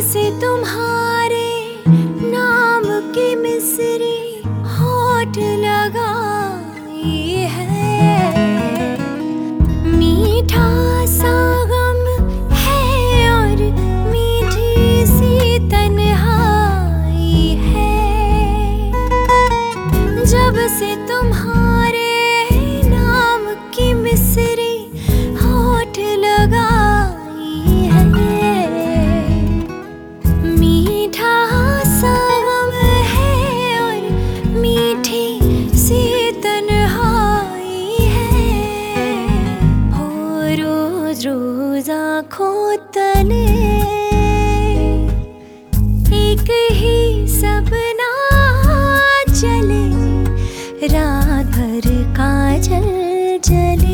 से तुम्हारे नाम की मिसरी होठ लगाई है, मीठा सा गम है और मीठी सी तन्हाई है। जब से तुम्हारे नाम की मिसरी होठ लगाई है, मीठा सा गम है और मीठी सी तन्हाई है। हो रोज रोज आँखों तले एक ही सपना चले, रात भर काजल जले,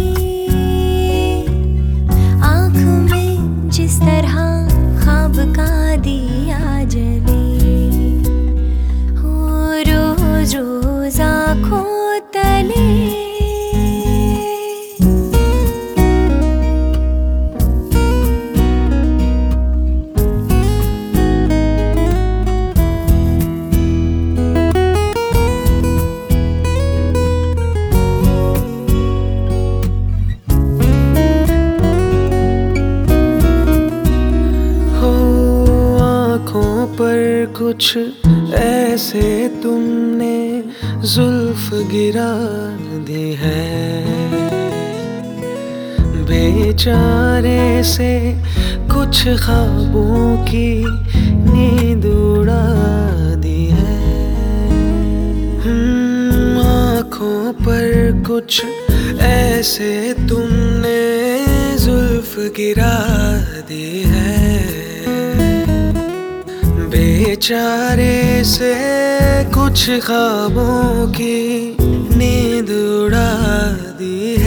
आँख में जिस तरह ख्वाब का दिया जले। हो रोज रोज आँखों तले। पर कुछ ऐसे तुमने जुल्फ गिरा दी है, बेचारे से कुछ ख्वाबों की नींद उड़ा दी है। आँखों पर कुछ ऐसे तुमने जुल्फ गिरा दी है, बेचारे से कुछ ख्वाबों की नींद उड़ा दी है।